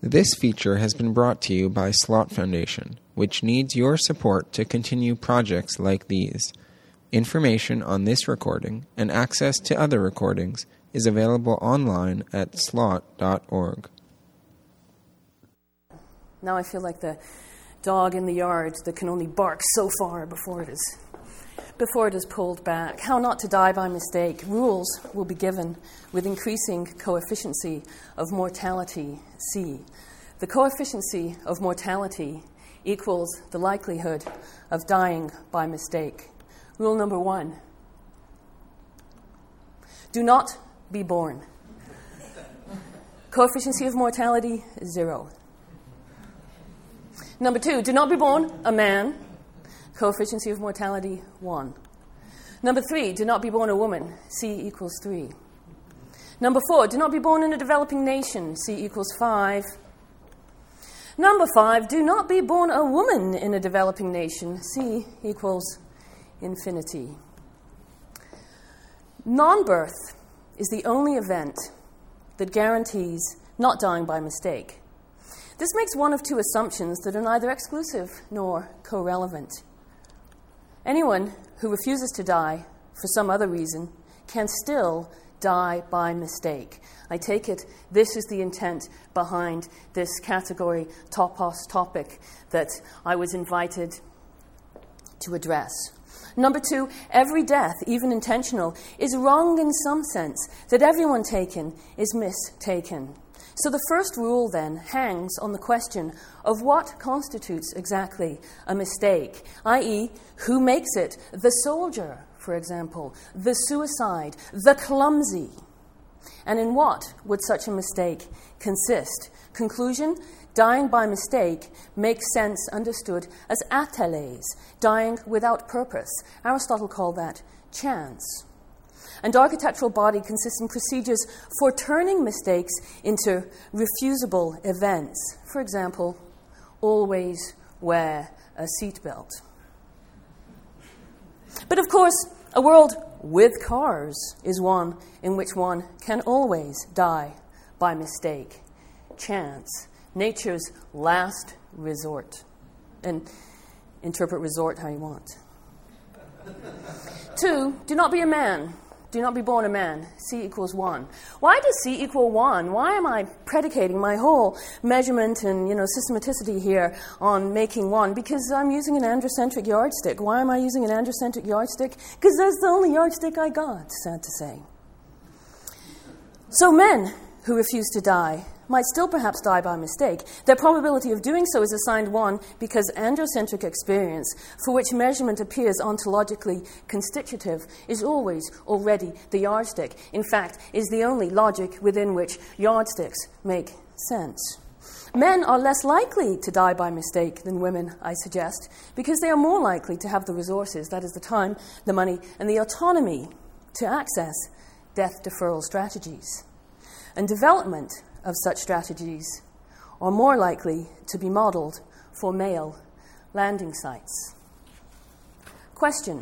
This feature has been brought to you by Slot Foundation, which needs your support to continue projects like these. Information on this recording and access to other recordings is available online at slot.org. Now I feel like the dog in the yard that can only bark so far before it is pulled back. How not to die by mistake. Rules will be given with increasing coefficiency of mortality, C. The coefficiency of mortality equals the likelihood of dying by mistake. Rule number 1. Do not be born. Coefficiency of mortality, 0. Number 2, do not be born a man. Coefficiency of mortality, 1. Number 3, do not be born a woman. C equals 3. Number 4, do not be born in a developing nation. C equals 5. Number 5, do not be born a woman in a developing nation. C equals infinity. Non-birth is the only event that guarantees not dying by mistake. This makes one of two assumptions that are neither exclusive nor co-relevant. Anyone who refuses to die for some other reason can still die by mistake. I take it this is the intent behind this category topos topic that I was invited to address. Number 2, every death, even intentional, is wrong in some sense, that everyone taken is mistaken. So the first rule, then, hangs on the question of what constitutes exactly a mistake, i.e., who makes it? The soldier, for example, the suicide, the clumsy. And in what would such a mistake consist? Conclusion, dying by mistake makes sense understood as ateles, dying without purpose. Aristotle called that chance. And architectural body consists in procedures for turning mistakes into refusable events. For example, always wear a seatbelt. But of course, a world with cars is one in which one can always die by mistake. Chance, nature's last resort. And interpret resort how you want. 2, do not be a man. Do not be born a man. C equals 1. Why does C equal 1? Why am I predicating my whole measurement and systematicity here on making 1? Because I'm using an androcentric yardstick. Why am I using an androcentric yardstick? Because that's the only yardstick I got, sad to say. So men who refuse to die might still perhaps die by mistake. Their probability of doing so is assigned 1 because androcentric experience, for which measurement appears ontologically constitutive, is always already the yardstick. In fact, is the only logic within which yardsticks make sense. Men are less likely to die by mistake than women, I suggest, because they are more likely to have the resources, that is the time, the money, and the autonomy to access death deferral strategies. And development of such strategies are more likely to be modeled for male landing sites. Question: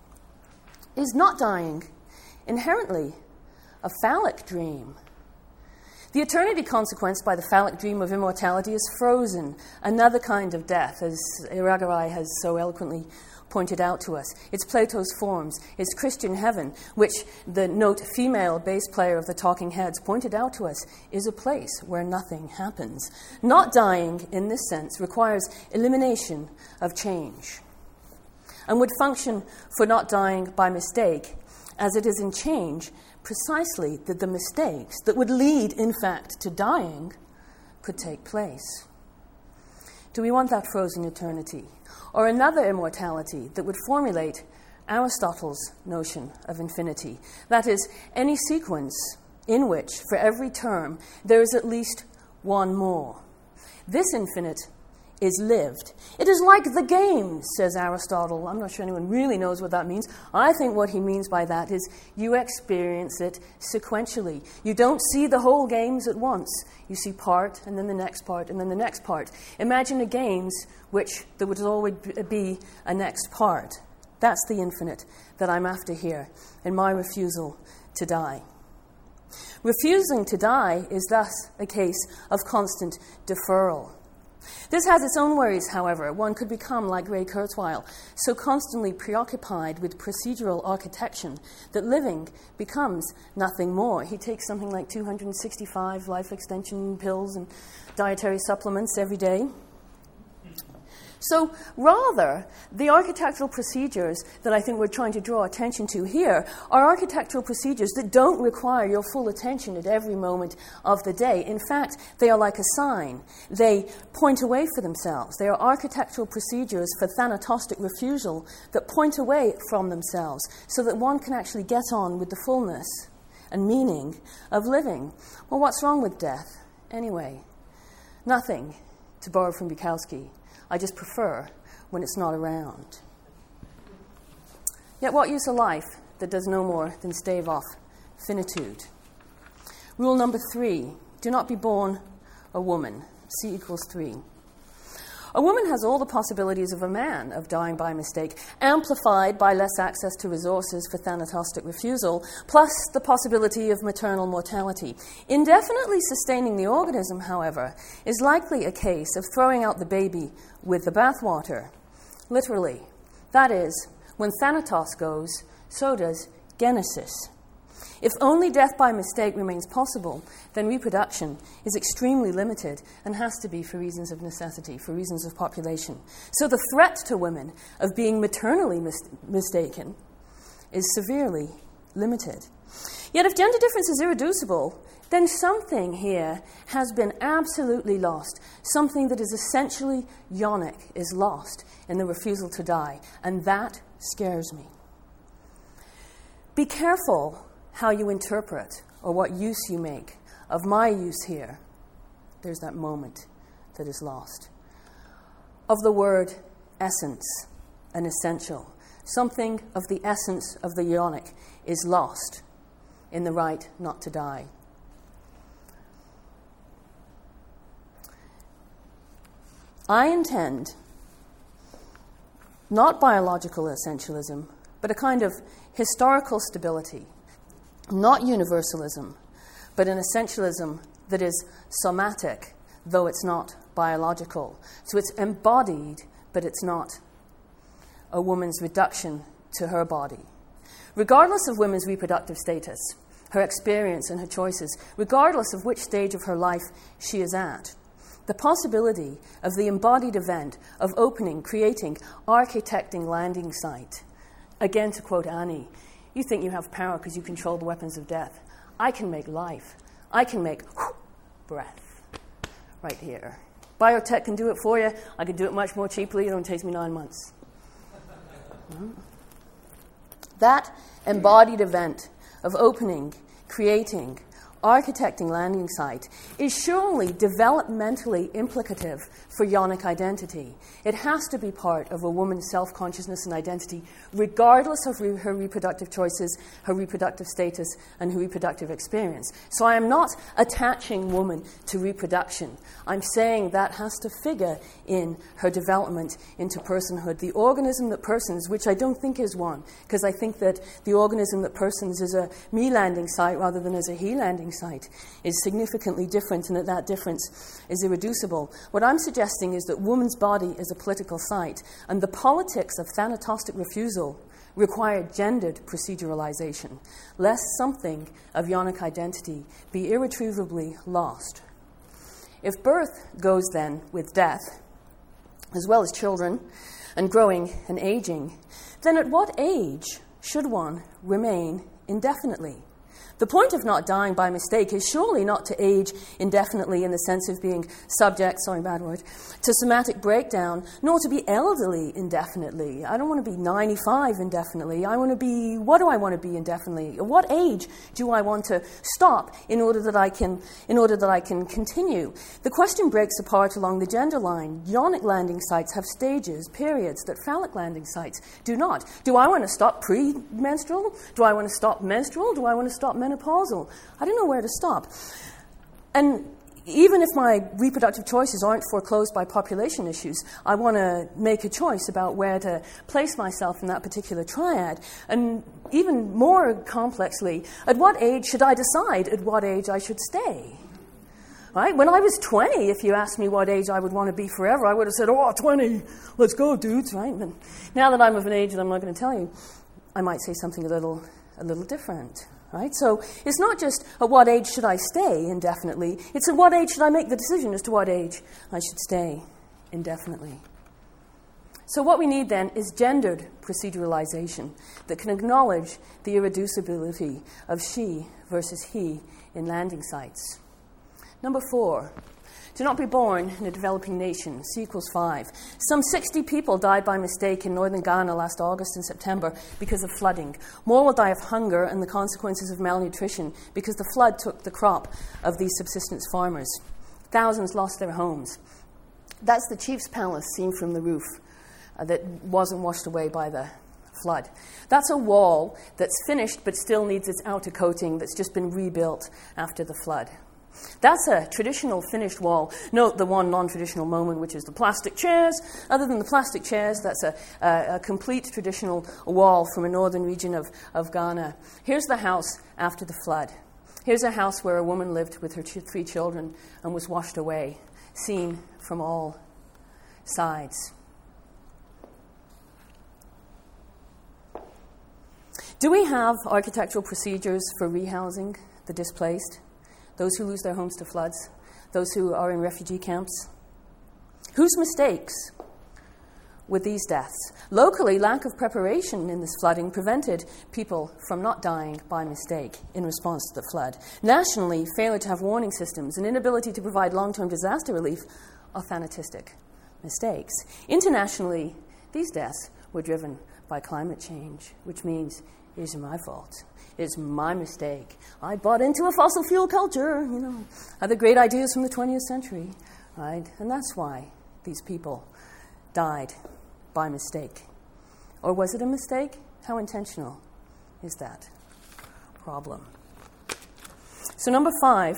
is not dying inherently a phallic dream? The eternity consequenced by the phallic dream of immortality is frozen, another kind of death, as Iragaray has so eloquently pointed out to us. It's Plato's forms. It's Christian heaven, which the note female bass player of the Talking Heads pointed out to us is a place where nothing happens. Not dying, in this sense, requires elimination of change and would function for not dying by mistake, as it is in change precisely that the mistakes that would lead, in fact, to dying could take place. Do we want that frozen eternity? Or another immortality that would formulate Aristotle's notion of infinity? That is, any sequence in which, for every term, there is at least one more. This infinite is lived. It is like the game, says Aristotle. I'm not sure anyone really knows what that means. I think what he means by that is you experience it sequentially. You don't see the whole games at once. You see part, and then the next part, and then the next part. Imagine a games which there would always be a next part. That's the infinite that I'm after here in my refusal to die. Refusing to die is thus a case of constant deferral. This has its own worries, however. One could become, like Ray Kurzweil, so constantly preoccupied with procedural architecture that living becomes nothing more. He takes something like 265 life extension pills and dietary supplements every day. So rather, the architectural procedures that I think we're trying to draw attention to here are architectural procedures that don't require your full attention at every moment of the day. In fact, they are like a sign. They point away for themselves. They are architectural procedures for thanatostic refusal that point away from themselves so that one can actually get on with the fullness and meaning of living. Well, what's wrong with death, anyway? Nothing, to borrow from Bukowski. I just prefer when it's not around. Yet what use a life that does no more than stave off finitude? Rule number 3, do not be born a woman. C equals 3. A woman has all the possibilities of a man of dying by mistake, amplified by less access to resources for thanatostic refusal, plus the possibility of maternal mortality. Indefinitely sustaining the organism, however, is likely a case of throwing out the baby with the bathwater. Literally. That is, when Thanatos goes, so does Genesis. If only death by mistake remains possible, then reproduction is extremely limited and has to be for reasons of necessity, for reasons of population. So the threat to women of being maternally mistaken is severely limited. Yet if gender difference is irreducible, then something here has been absolutely lost. Something that is essentially yonic is lost in the refusal to die, and that scares me. Be careful how you interpret or what use you make of my use here. There's that moment that is lost. Of the word essence, an essential. Something of the essence of the yonic is lost in the right not to die. I intend not biological essentialism, but a kind of historical stability. Not universalism, but an essentialism that is somatic, though it's not biological. So it's embodied, but it's not a woman's reduction to her body. Regardless of women's reproductive status, her experience and her choices, regardless of which stage of her life she is at, the possibility of the embodied event of opening, creating, architecting landing site. Again, to quote Annie, you think you have power because you control the weapons of death. I can make life. I can make breath right here. Biotech can do it for you. I can do it much more cheaply. It only takes me 9 months. That embodied event of opening, creating, architecting landing site is surely developmentally implicative for yonic identity. It has to be part of a woman's self-consciousness and identity, regardless of her reproductive choices, her reproductive status, and her reproductive experience. So I am not attaching woman to reproduction. I'm saying that has to figure in her development into personhood. The organism that persons, which I don't think is one, because I think that the organism that persons is a me landing site rather than as a he landing site, is significantly different, and that difference is irreducible. What I'm suggesting is that woman's body is a political site, and the politics of thanatostic refusal require gendered proceduralization, lest something of yonic identity be irretrievably lost. If birth goes then with death, as well as children, and growing and aging, then at what age should one remain indefinitely? The point of not dying by mistake is surely not to age indefinitely in the sense of being subject, to somatic breakdown, nor to be elderly indefinitely. I don't want to be 95 indefinitely. I want to be, what do I want to be indefinitely? At what age do I want to stop in order that I can continue? The question breaks apart along the gender line. Yonic landing sites have stages, periods, that phallic landing sites do not. Do I want to stop premenstrual? Do I want to stop menstrual? Do I want to stop menopausal? I don't know where to stop. And even if my reproductive choices aren't foreclosed by population issues, I want to make a choice about where to place myself in that particular triad. And even more complexly, at what age should I decide at what age I should stay? Right? When I was 20, if you asked me what age I would want to be forever, I would have said, 20, let's go, dudes, right? But now that I'm of an age that I'm not going to tell you, I might say something a little different. Right? So it's not just at what age should I stay indefinitely, it's at what age should I make the decision as to what age I should stay indefinitely. So what we need then is gendered proceduralization that can acknowledge the irreducibility of she versus he in landing sites. Number 4, do not be born in a developing nation, C equals 5. Some 60 people died by mistake in northern Ghana last August and September because of flooding. More will die of hunger and the consequences of malnutrition because the flood took the crop of these subsistence farmers. Thousands lost their homes. That's the chief's palace seen from the roof that wasn't washed away by the flood. That's a wall that's finished but still needs its outer coating that's just been rebuilt after the flood. That's a traditional finished wall. Note the one non-traditional moment, which is the plastic chairs. Other than the plastic chairs, that's a complete traditional wall from a northern region of Ghana. Here's the house after the flood. Here's a house where a woman lived with her 3 children and was washed away, seen from all sides. Do we have architectural procedures for rehousing the displaced? Those who lose their homes to floods, those who are in refugee camps? Whose mistakes were these deaths? Locally, lack of preparation in this flooding prevented people from not dying by mistake in response to the flood. Nationally, failure to have warning systems and inability to provide long-term disaster relief are thanatistic mistakes. Internationally, these deaths were driven by climate change, which means it is my fault. It's my mistake. I bought into a fossil fuel culture, other great ideas from the 20th century, right? And that's why these people died by mistake. Or was it a mistake? How intentional is that problem? So number 5,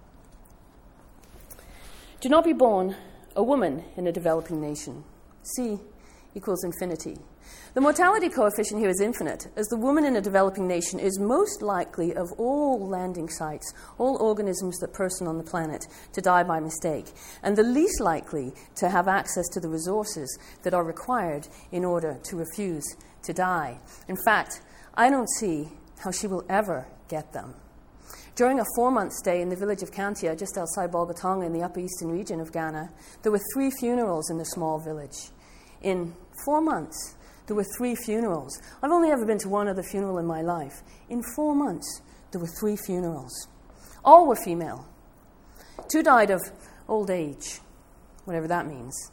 do not be born a woman in a developing nation. C equals infinity. The mortality coefficient here is infinite, as the woman in a developing nation is most likely of all landing sites, all organisms that person on the planet, to die by mistake, and the least likely to have access to the resources that are required in order to refuse to die. In fact, I don't see how she will ever get them. During a 4-month stay in the village of Kantia, just outside Bolgatanga in the upper eastern region of Ghana, there were 3 funerals in the small village. In 4 months, there were 3 funerals. I've only ever been to one other funeral in my life. In 4 months, there were 3 funerals. All were female. 2 died of old age, whatever that means.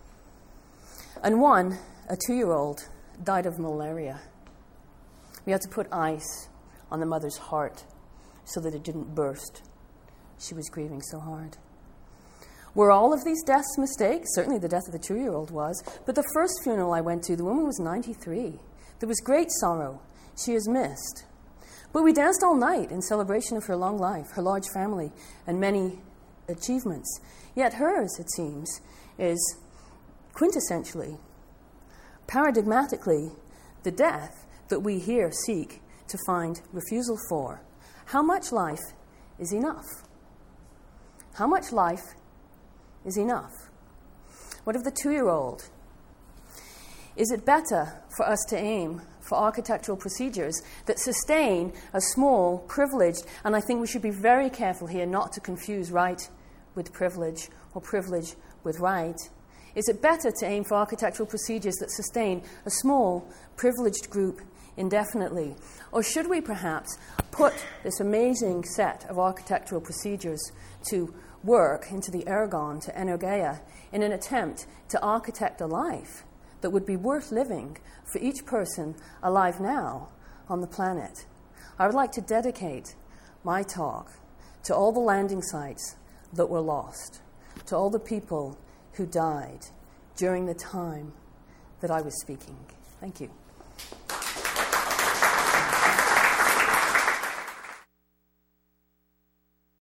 And 1, a 2-year-old, died of malaria. We had to put ice on the mother's heart so that it didn't burst. She was grieving so hard. Were all of these deaths mistakes? Certainly the death of the 2-year-old was. But the first funeral I went to, the woman was 93. There was great sorrow. She is missed. But we danced all night in celebration of her long life, her large family, and many achievements. Yet hers, it seems, is quintessentially, paradigmatically, the death that we here seek to find refusal for. How much life is enough? How much life is enough? What of the 2-year-old? Is it better for us to aim for architectural procedures that sustain a small, privileged, and I think we should be very careful here not to confuse right with privilege or privilege with right? Is it better to aim for architectural procedures that sustain a small, privileged group indefinitely? Or should we perhaps put this amazing set of architectural procedures to work into the ergon, to energeia, in an attempt to architect a life that would be worth living for each person alive now on the planet? I would like to dedicate my talk to all the landing sites that were lost, to all the people who died during the time that I was speaking. Thank you.